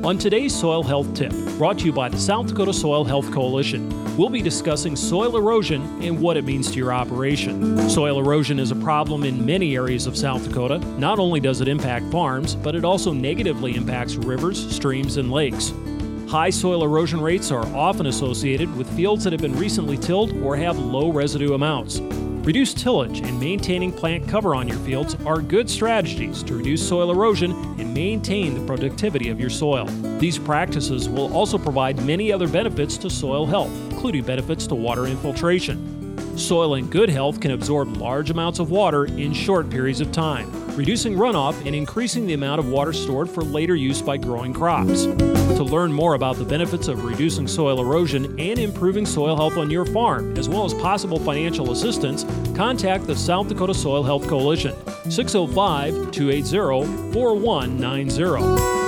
On today's Soil Health Tip, brought to you by the South Dakota Soil Health Coalition, we'll be discussing soil erosion and what it means to your operation. Soil erosion is a problem in many areas of South Dakota. Not only does it impact farms, but it also negatively impacts rivers, streams, and lakes. High soil erosion rates are often associated with fields that have been recently tilled or have low residue amounts. Reduced tillage and maintaining plant cover on your fields are good strategies to reduce soil erosion and maintain the productivity of your soil. These practices will also provide many other benefits to soil health, including benefits to water infiltration. Soil in good health can absorb large amounts of water in short periods of time, reducing runoff and increasing the amount of water stored for later use by growing crops. To learn more about the benefits of reducing soil erosion and improving soil health on your farm, as well as possible financial assistance, contact the South Dakota Soil Health Coalition, 605-280-4190.